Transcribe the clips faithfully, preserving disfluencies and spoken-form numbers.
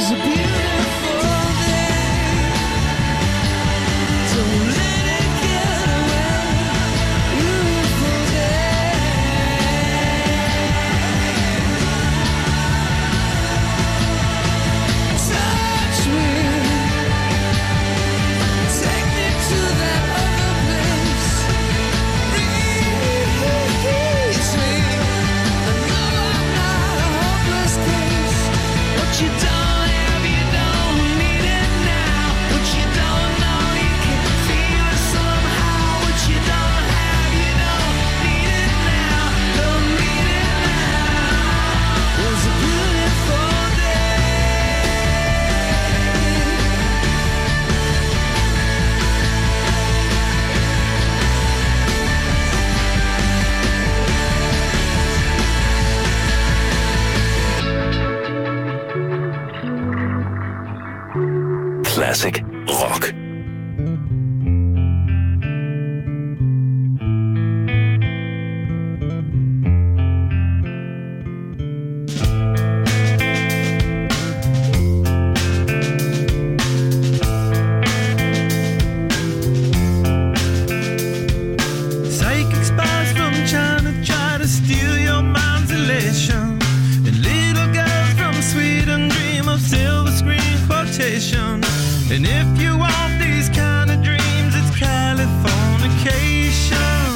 Classic rock. And if you want these kind of dreams, it's Californication.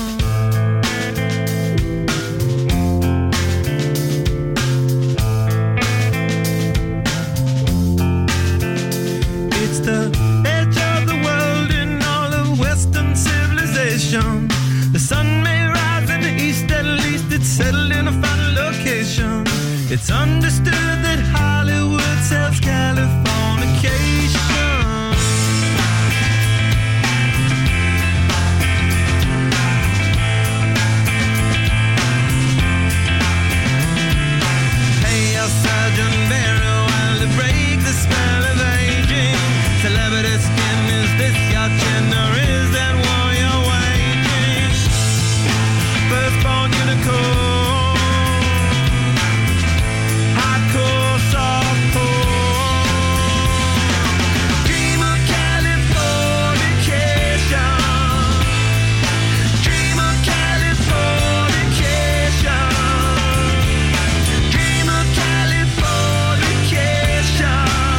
It's the edge of the world in all of Western civilization. The sun may rise in the east, at least it's settled in a final location. It's understood that Hollywood sells Californication. Celebrity skin, is this your chin or is that war you're waging? Firstborn unicorn, hardcore, softcore. Dream of Californication. Dream of Californication. Dream of Californication.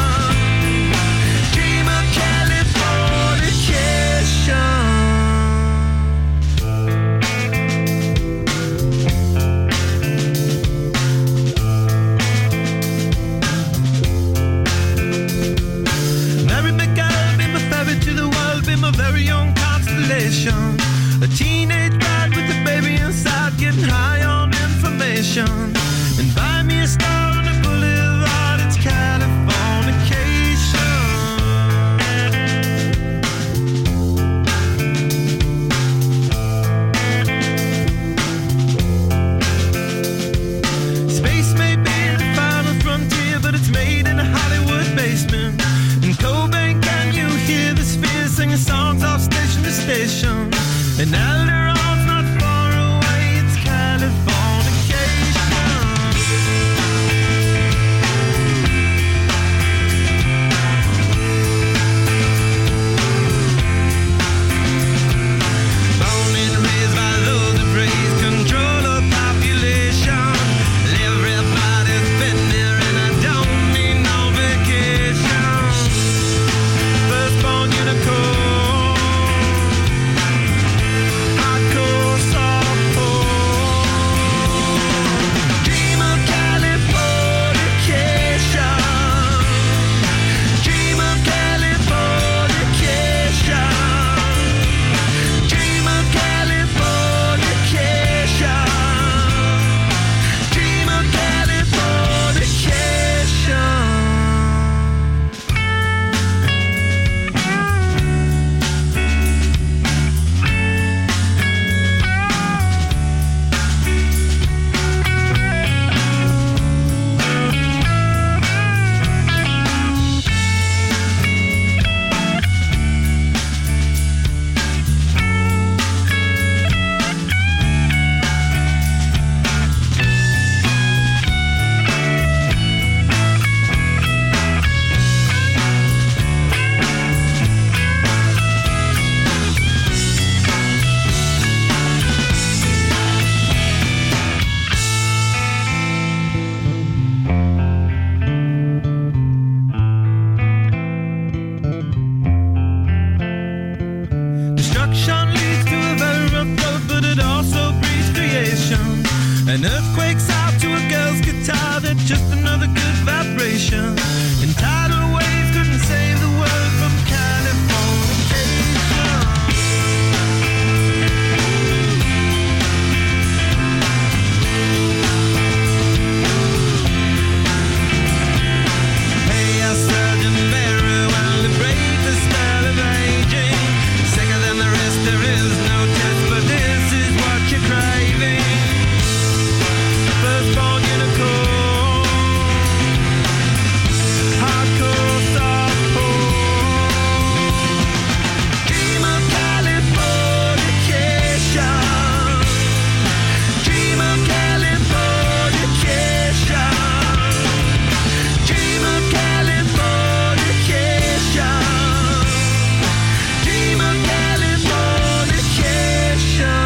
A teenage bride with a baby inside, getting high on information. And buy me a star on the boulevard, it's Californication. Space may be the final frontier, but it's made in a Hollywood basement. In Cobain, can you hear the spheres singing songs off station to station? And Alderon's not far away, it's Californication. frustration. And tidal waves couldn't save the world from Californication. Hey, I surgeon very well to break the spell of aging. Sicker than the rest, there is no test, but this is what you're craving. Firstborn unicorn, hardcore softcore. Dream of Californication. Dream of Californication. Dream of Californication. Dream of Californication.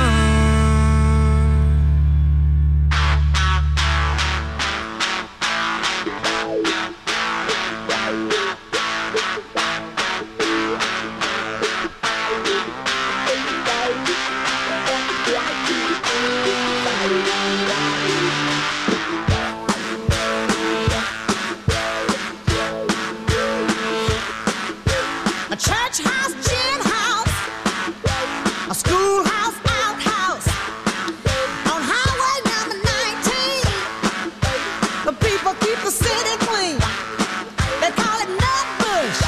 A church house, gin house, a schoolhouse, outhouse, on highway number nineteen. The people keep the city clean. They call it Nutbush.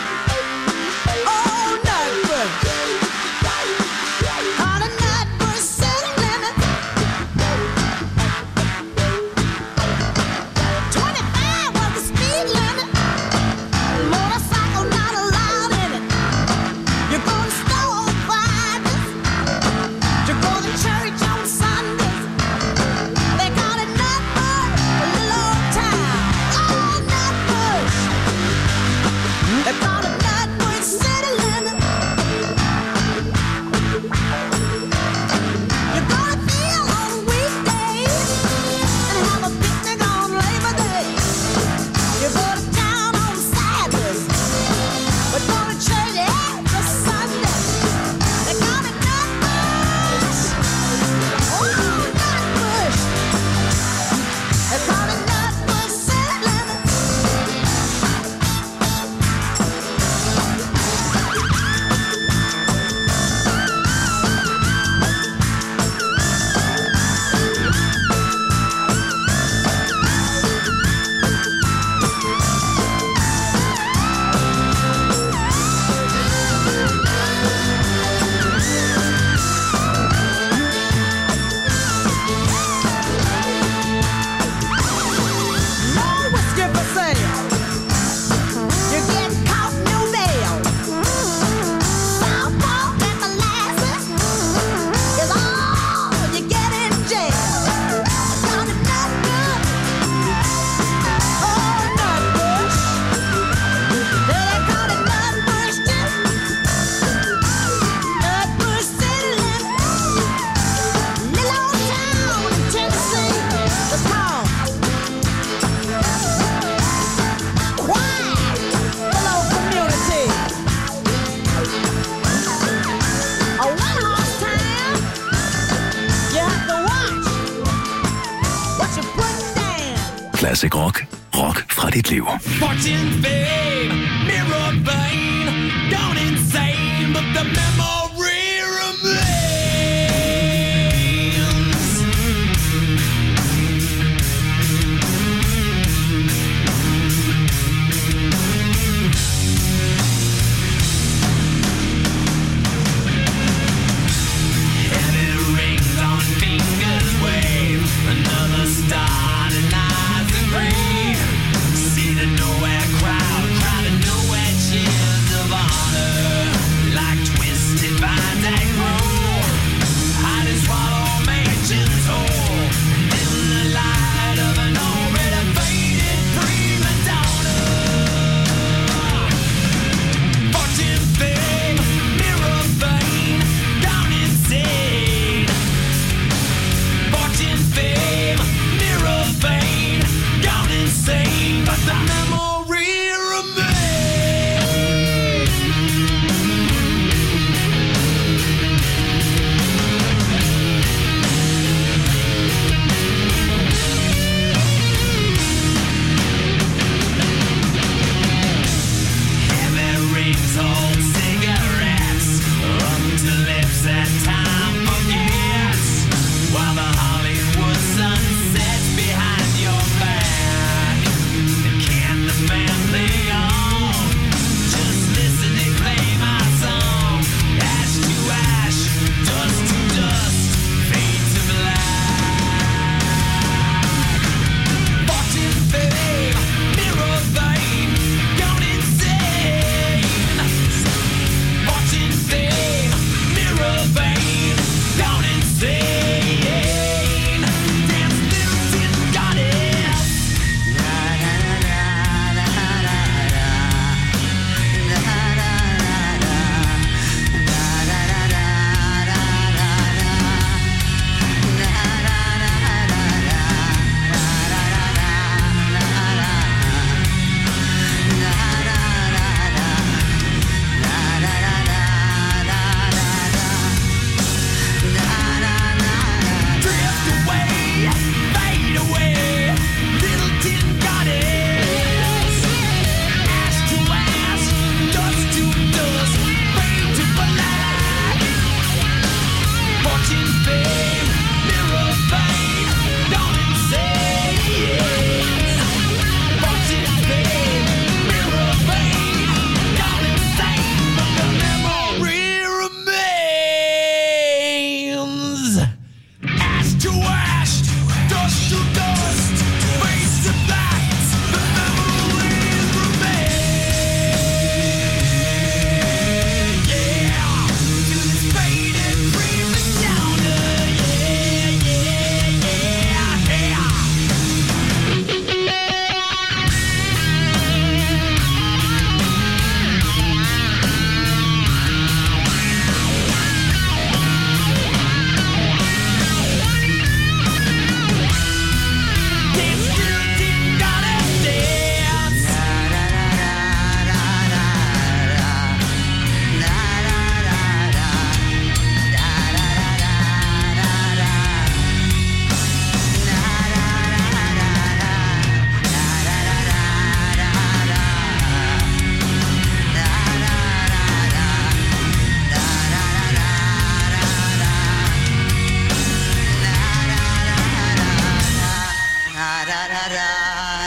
Oh, Nutbush. Call it Nutbush city limit. twenty-five was the speed limit. Motorcycle not allowed in it. You go to store on Fridays. You go to church on Sundays. They call it Nutbush, a little old town. Oh, Nutbush. They call it Nutbush city limit. You go to field on weekdays and have a picnic on Labor Day. You go to town on Saturdays, but go to church every Sunday. They call it Nutbush. Oh, Nutbush. They call it Nutbush city limit. No whiskey for sale. You get caught, no bail. Southpaw and molasses is all you get in jail. Call it Nutbush. Oh, Nutbush. They call it Nutbush too. Nutbush city limit. Little old town in Tennessee. It's called quiet, little community. A one-horse town. You have to watch what you put down. Classic rock. Rock fra dit liv. Fortune, fame, mirror vein, gone insane, but the memory remains. Heavy rings on fingers wave, another star denies the grave. See the nowhere crowd, crowd of nowhere cheers of honor, like twisted vines that grow, hide and swallow mansions whole, in the light of an already faded prima donna. Fortune, fame, mirror vein, gone insane. Fortune, fame, mirror vein, gone insane, but the memory remains.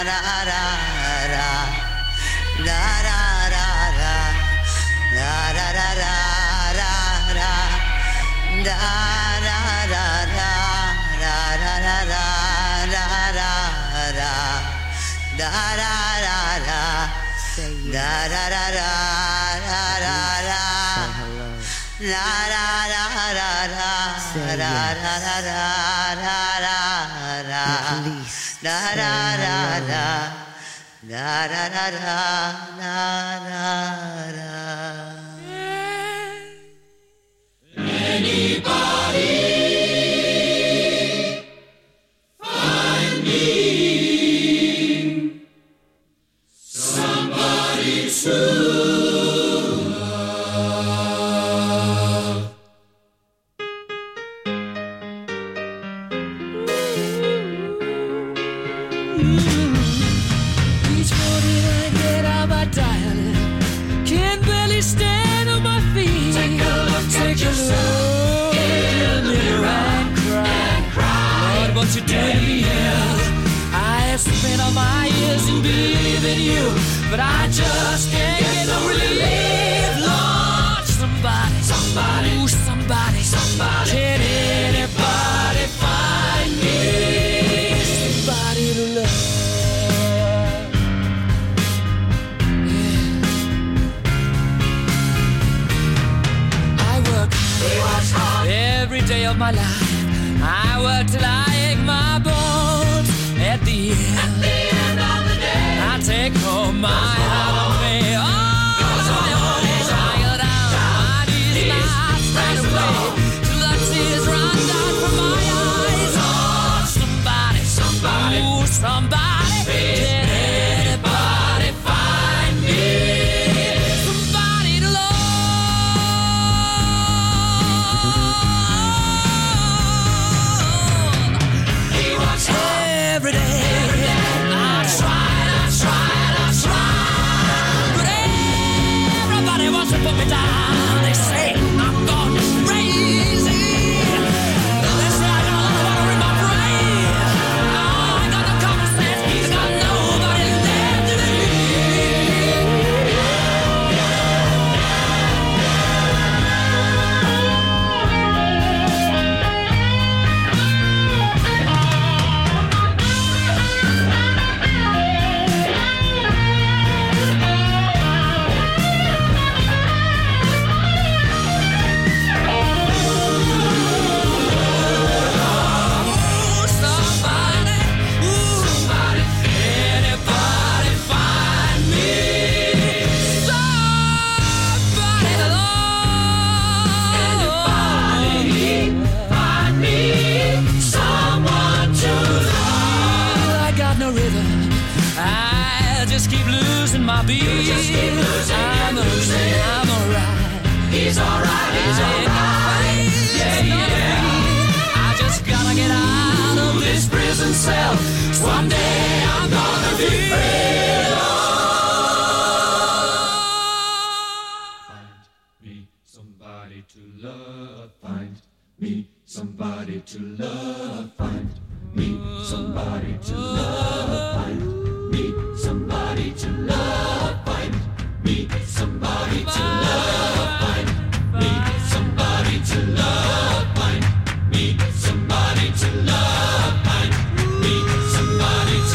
da da da, da da da da, da da da da da da, da da da da, da da da da, da da da, da da da da, da da da da, da da da. La la la la la la la la la la la la la la la la la la la. Anybody find me somebody true? What you did to me is I have spent all my years in believing you, but I just can't get no relief. Lord, somebody, somebody, ooh, somebody, somebody, can anybody find me somebody to love? Yeah. I work hard every day of my life. I work till I ache my bones. At the end, At the end of the day, I take home my heart on me. All on my own. I go down my knees and I straight away till the tears run down from my eyes. Oh, somebody, somebody, ooh, somebody, can anybody find me somebody to love? Every day, every day, I tried, I tried, I tried, but everybody wants to put me down. They say I'm gone crazy. They say I got a lot of water in my brain. Oh, I got no common sense. I got nobody left to my beat. Just keep losing, I'm losing, I'm alright. He's alright, he's alright. Yeah, yeah. I just gotta get out of this prison cell. Someday I'm gonna be free. Find me somebody to love. Find me somebody to love. Find me somebody to love. Find me somebody to love. Find me somebody to love. Find me somebody to love. Find me somebody to love. Find me somebody to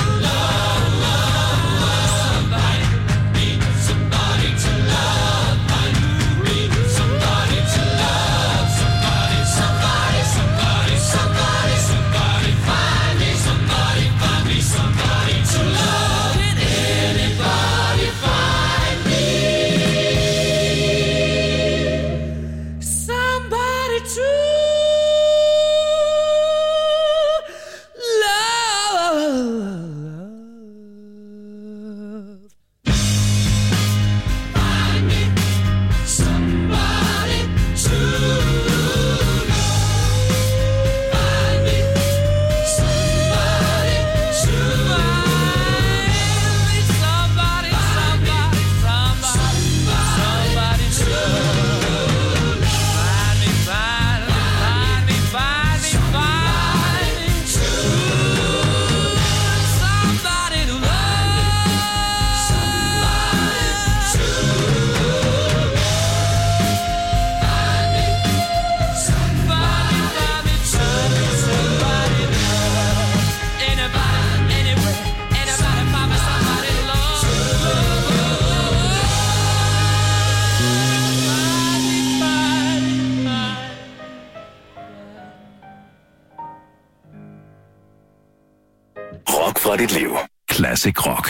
love. Find me somebody to love. Find me somebody to love. Somebody, somebody, somebody, somebody, somebody. Find me somebody. Find me somebody. fra dit liv. Classic Rock.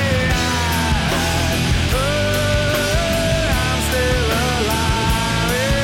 Alive.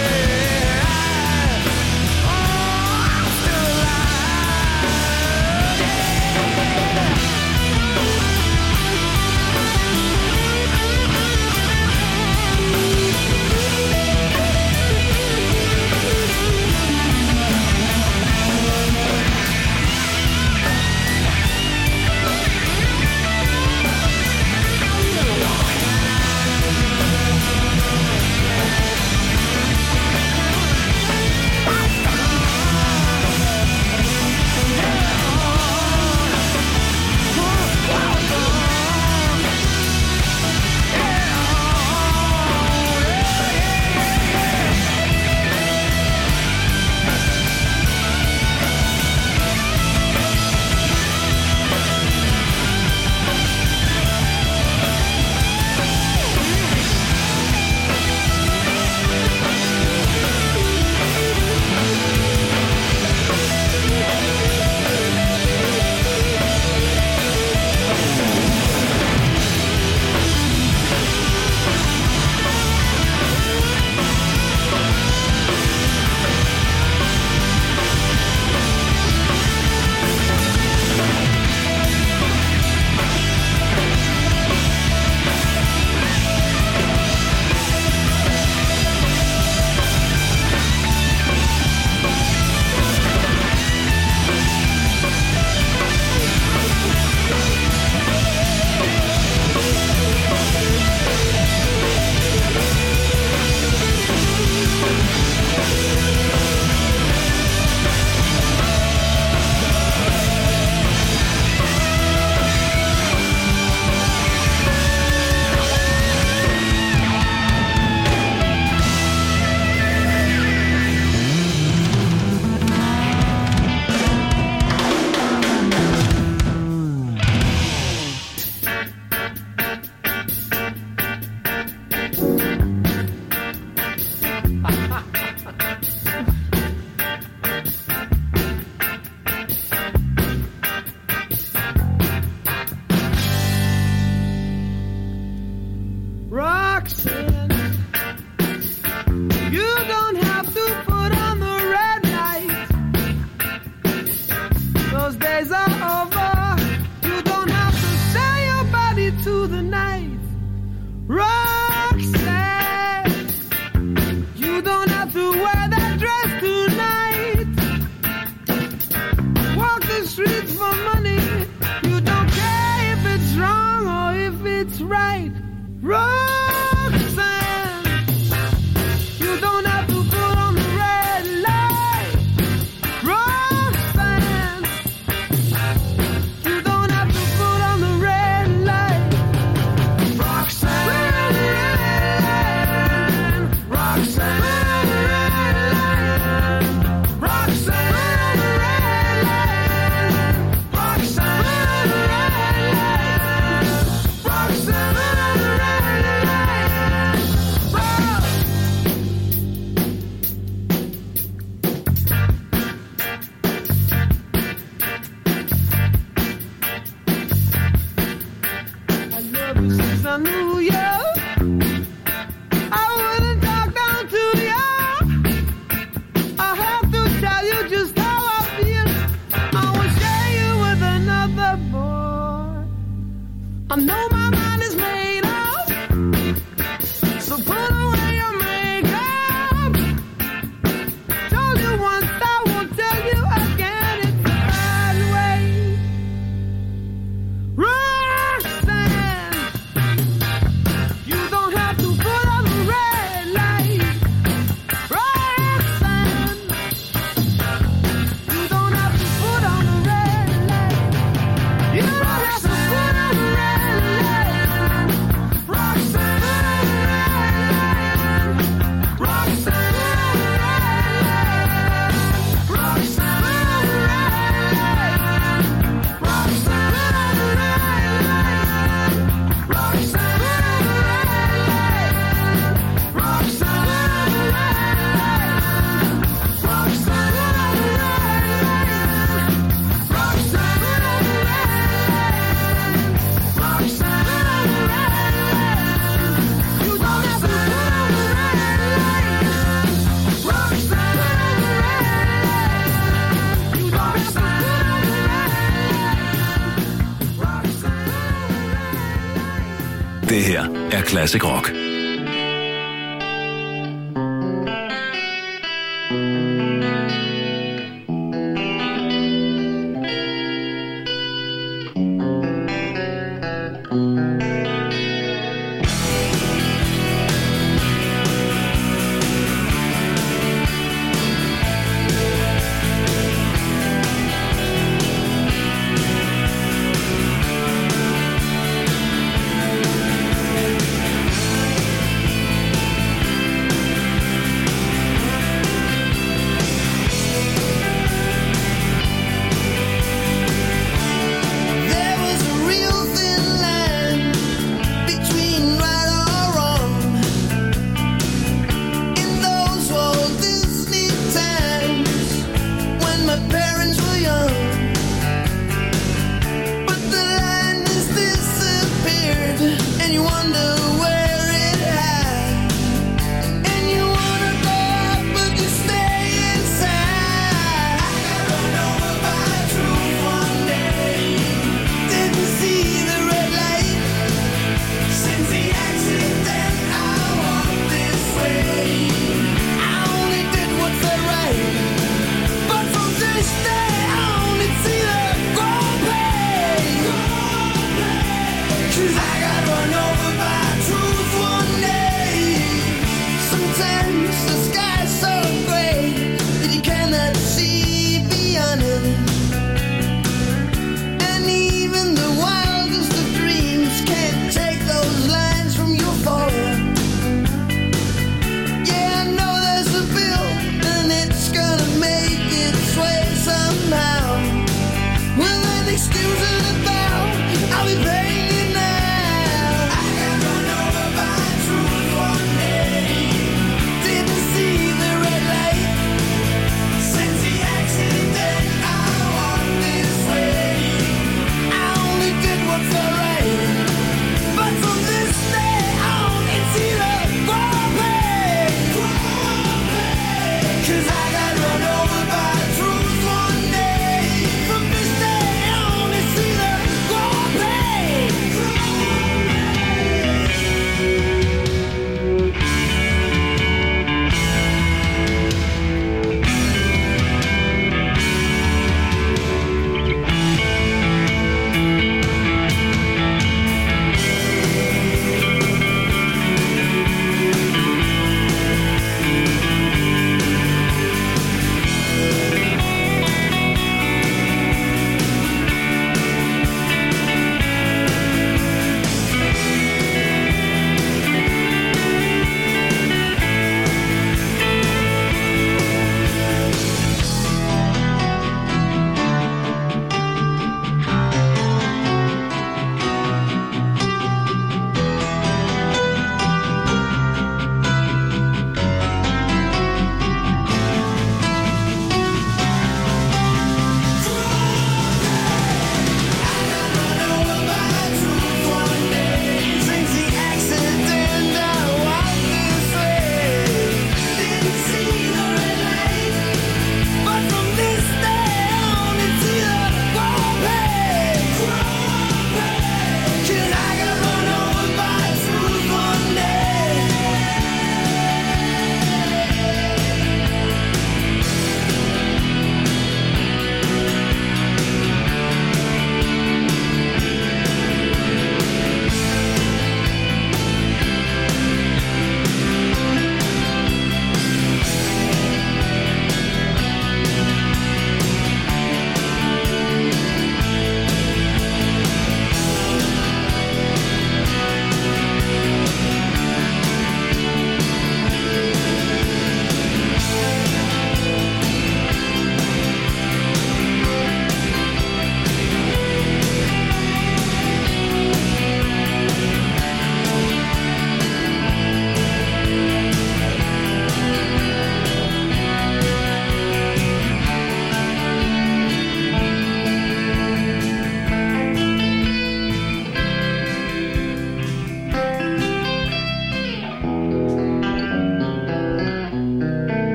Det her er Classic Rock.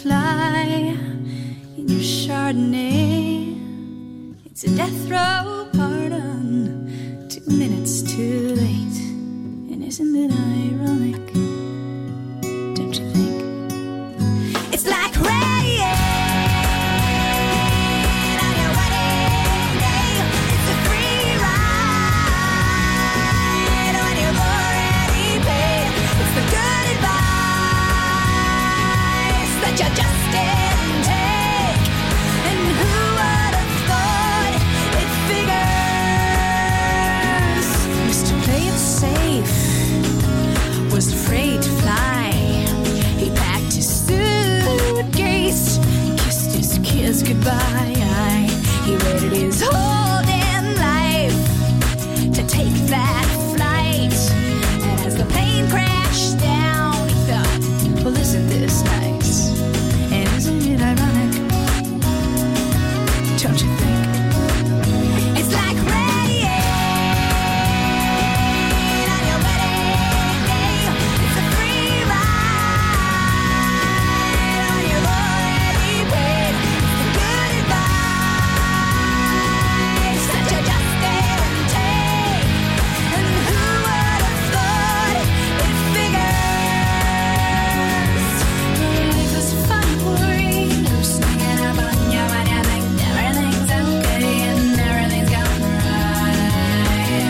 fly in your Chardonnay. It's a death row pardon, two minutes too late. And isn't it ironic? Don't you think? It's like rain on your wedding day. It's a free ride when you've already paid. It's the good advice that you just didn't take. And who would have thought it figures? Mister Play It Safe was afraid to fly. He packed his suitcase, kissed his kids goodbye. He waited his whole damn life to take that flight. And as the plane crashed down, he thought, well, isn't this nice? And isn't it ironic? Don't you think? It's like rain on your wedding day. It's a free ride when you've already paid. The good advice that you just didn't take. And who would have thought it figures? Life is fun, worried, or sneaking up on you when you think everything's okay and everything's going right.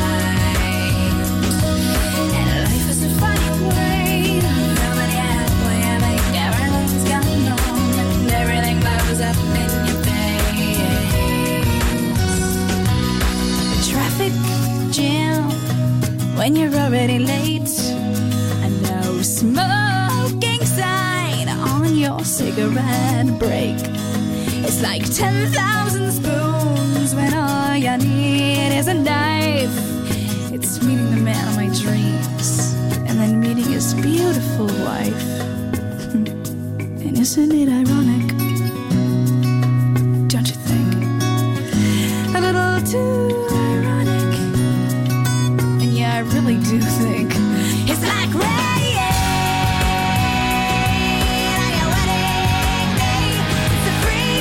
And life is a funny way, nobody halfway, I think everything's gone wrong and everything blows up in your face. Traffic jam when you're already late. A no smoking sign on your cigarette break. It's like ten thousand spoons when all you need is a knife. It's meeting the man of my dreams and then meeting his beautiful wife. And isn't it ironic? Don't you think? A little too ironic. And yeah, I really do think it's like rain on your wedding day. It's a free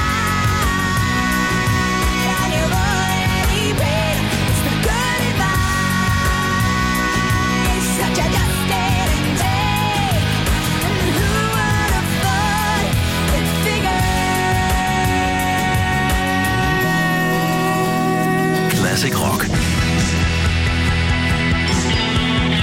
ride on your already paid. It's the good advice that you just didn't take. And who would have thought it figured? Classic Rock.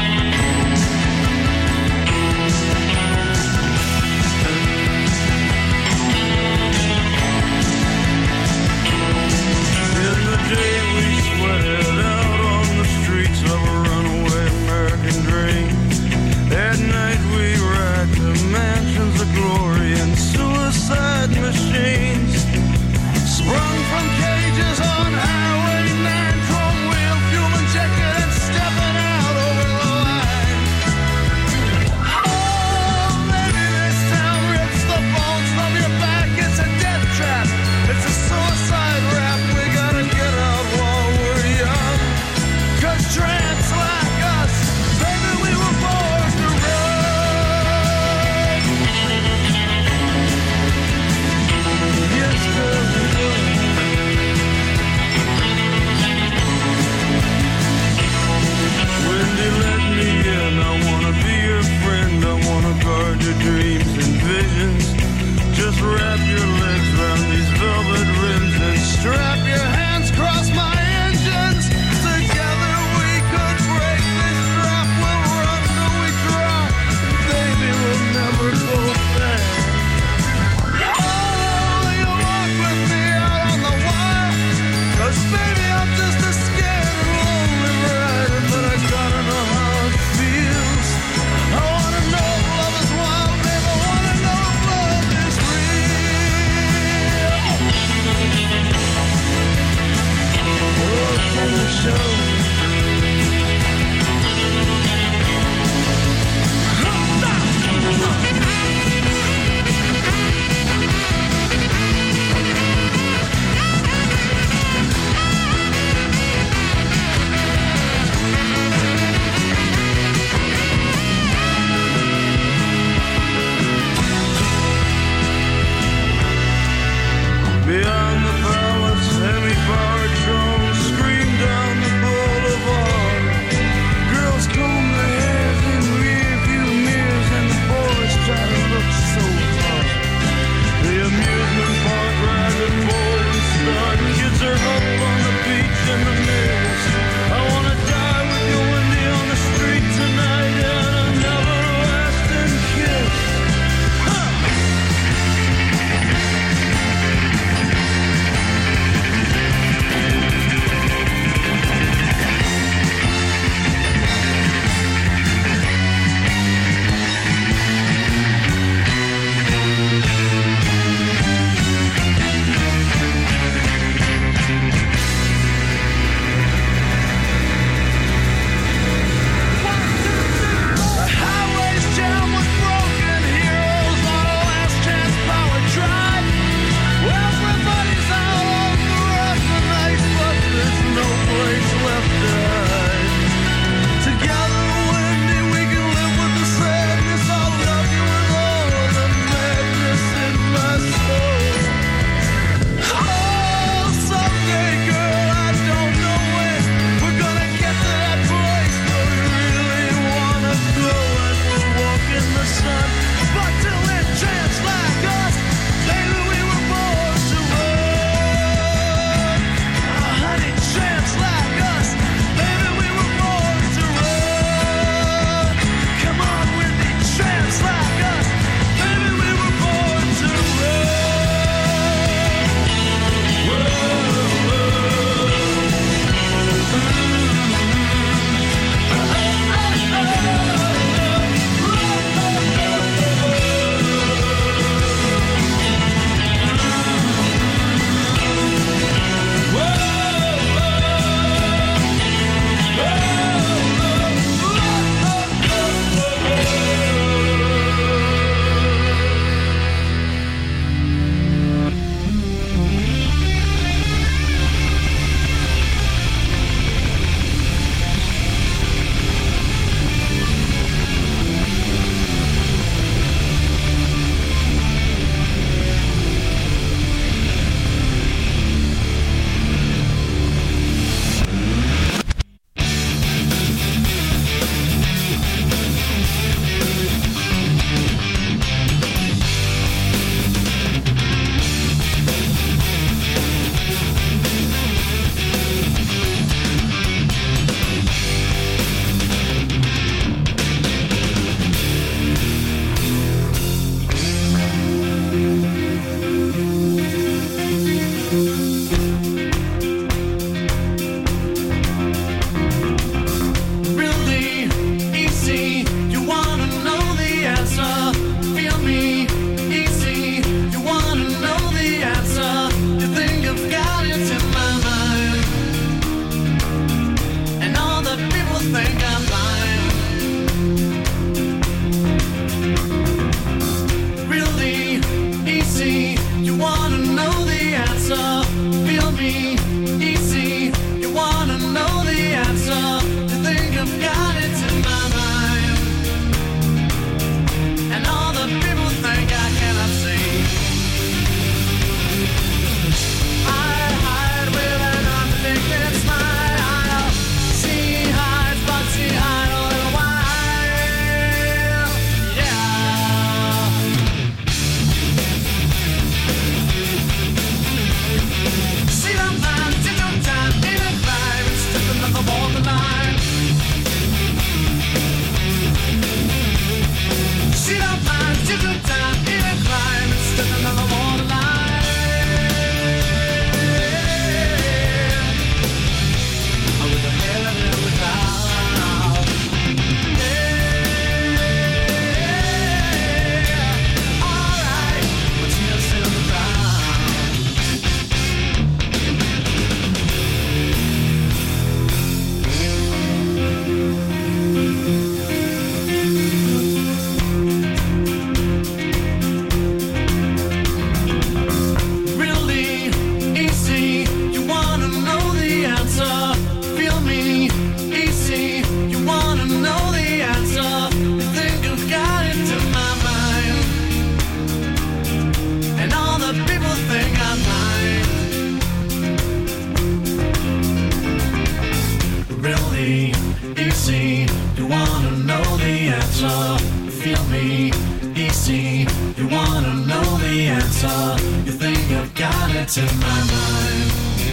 answer. Feel me, easy. You wanna know the answer. You think you've got it in my mind.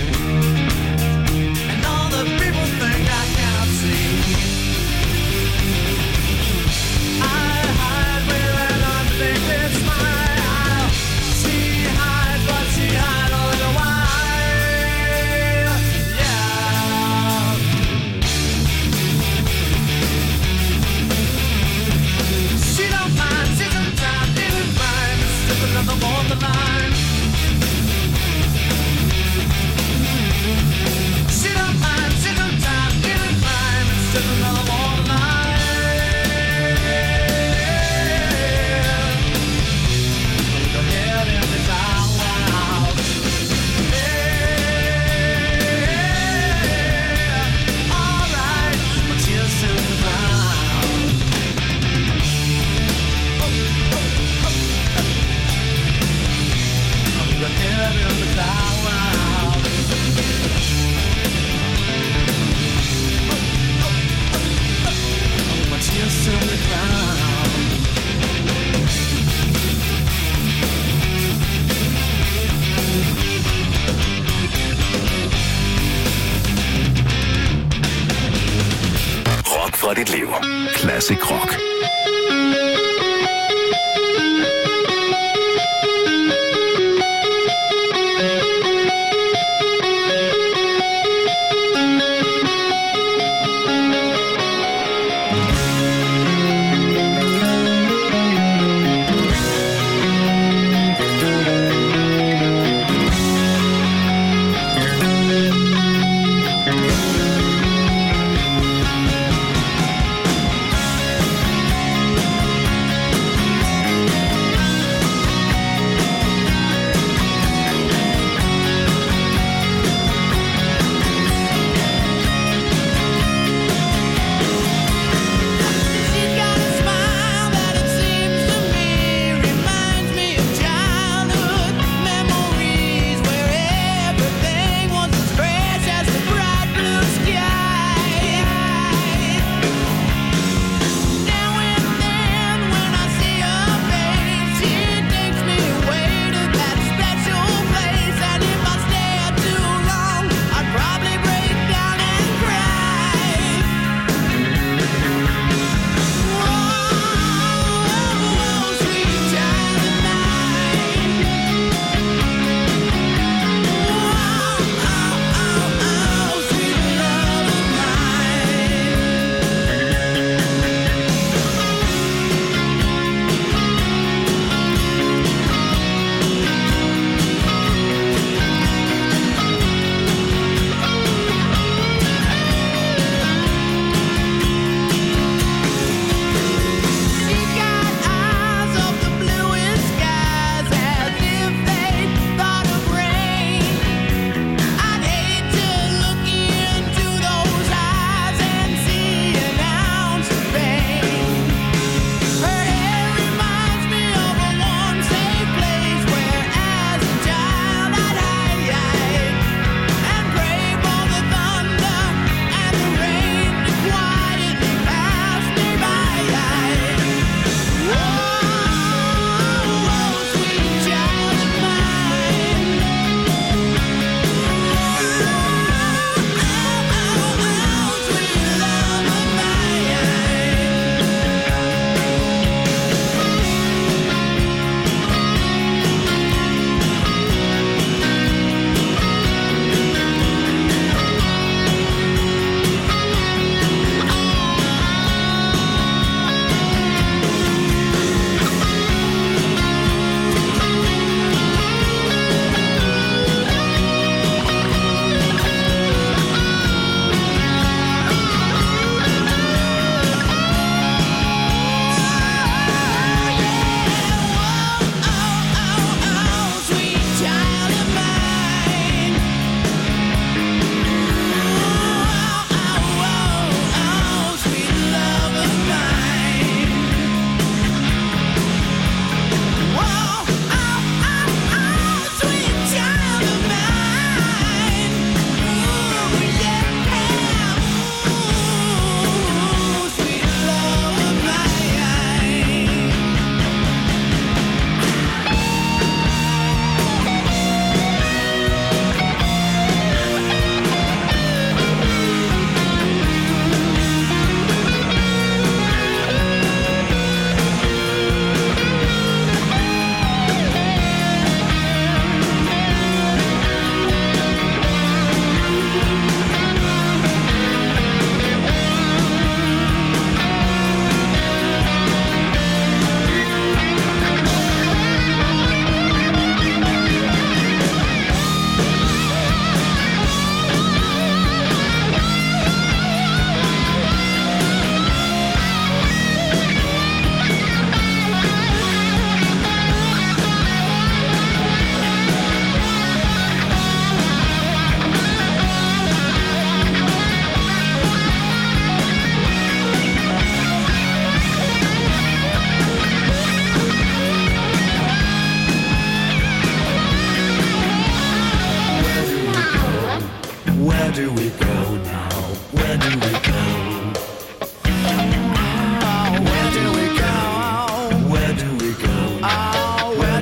And all the people think I cannot see. I hide with an unblinking smile. She hides, but she hides all the while. Yeah. She don't mind, she don't time, didn't mind. Just another borderline. She don't mind, she don't time, didn't mind. Just another borderline. Your head in the cloud. Yeah. Alright, my tears in the ground. Your head in the cloud. My tears in the ground. Rock fra dit liv. Classic Rock.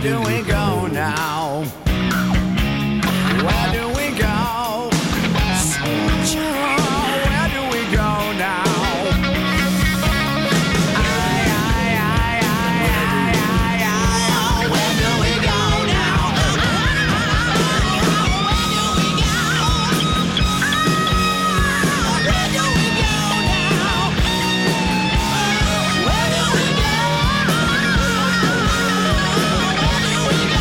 do we go now? Where do we go? Soldier, where do we go now? Aye, aye, aye, aye, aye, aye, aye. Where do we go now? Where do we go? Where do we go now? Where do we go? Where do we go?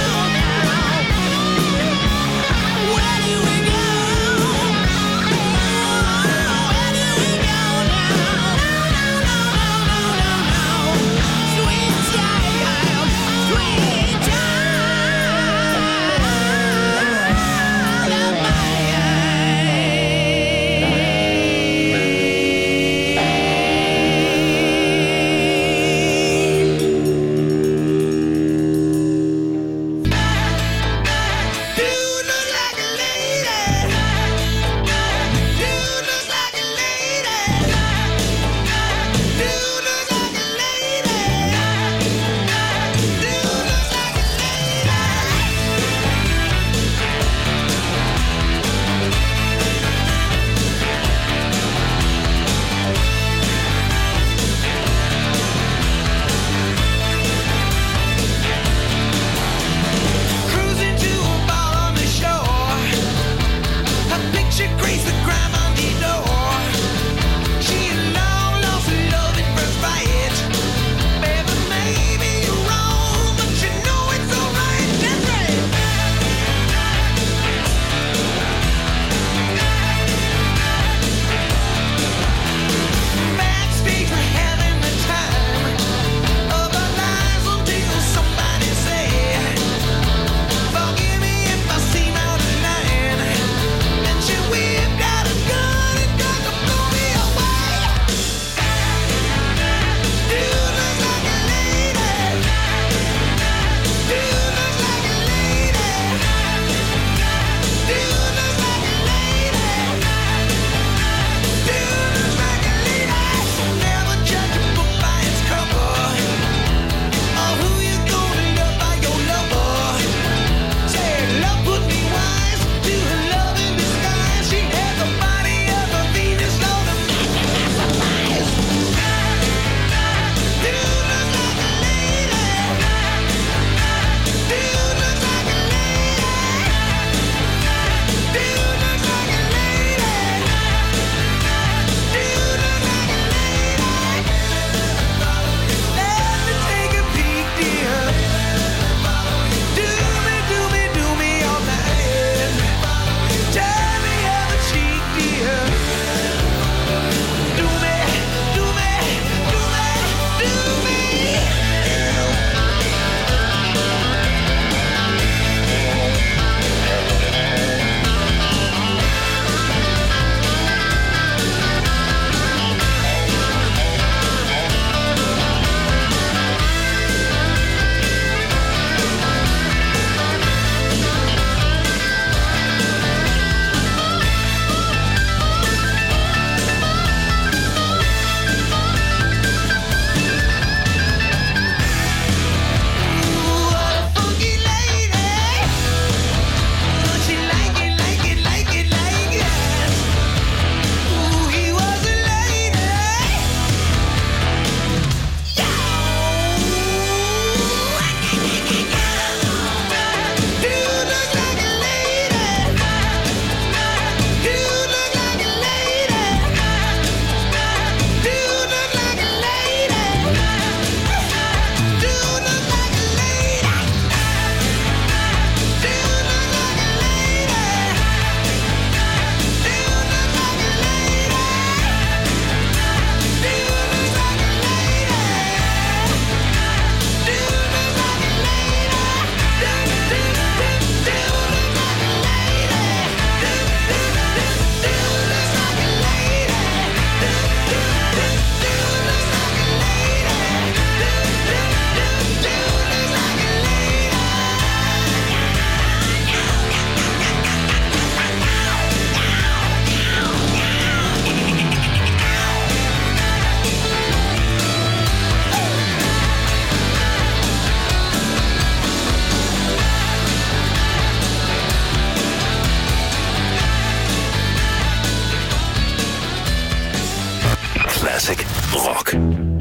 Rock.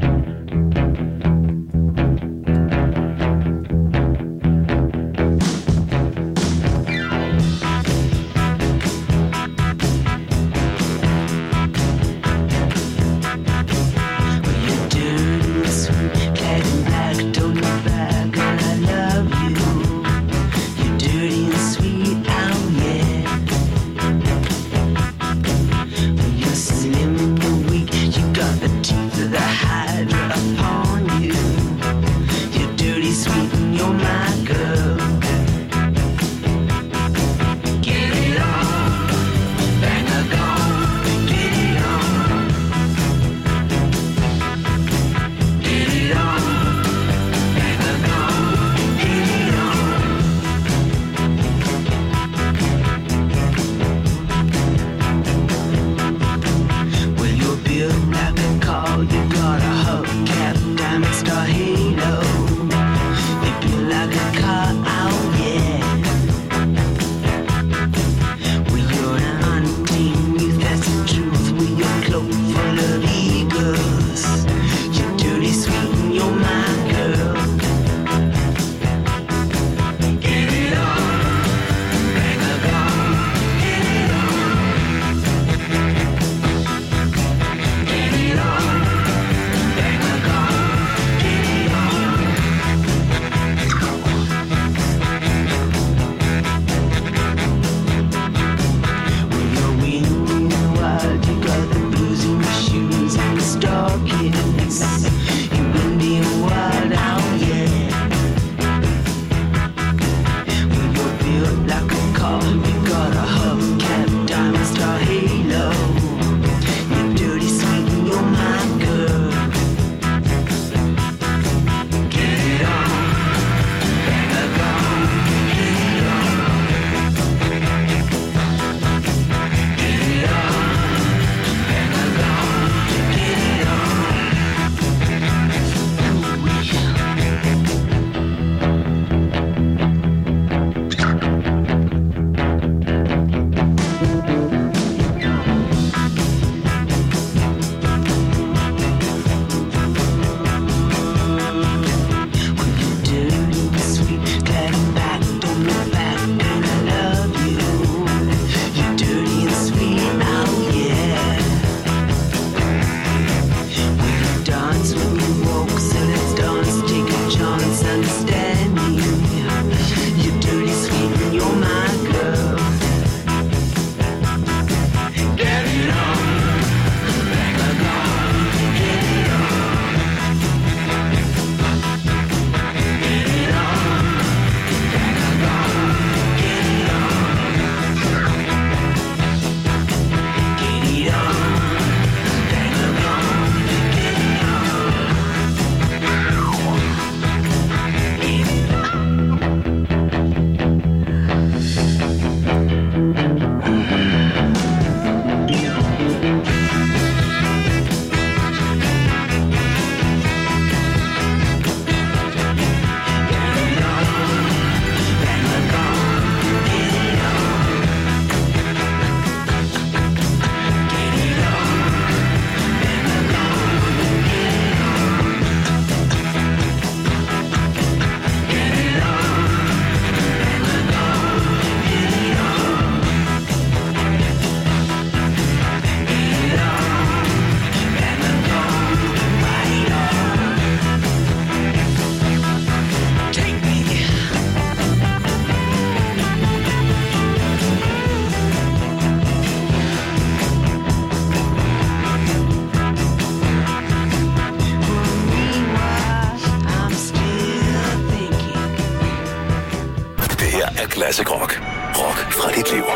Classic Rock. Rock fra dit liv.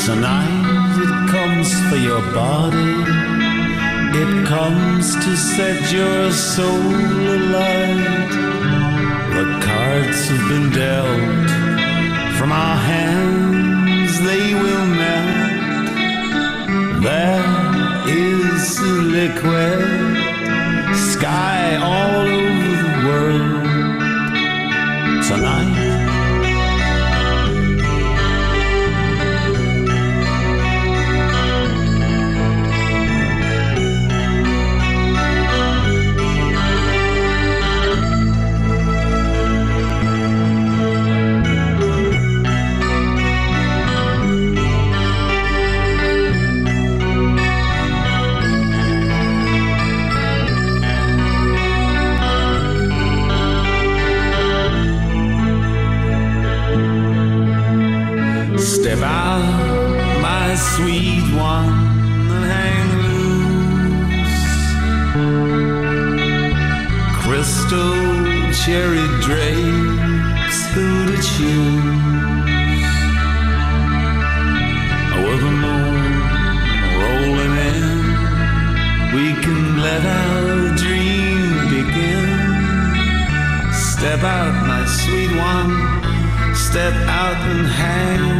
Tonight it comes for your body. It comes to set your soul alight. The cards have been dealt. From our hands they will melt. There is a liquid sky all over the world tonight. Step out, my sweet one, and hang loose. Crystal cherry drapes, who to choose? With the moon rolling in, we can let our dream begin. Step out, my sweet one, step out and hang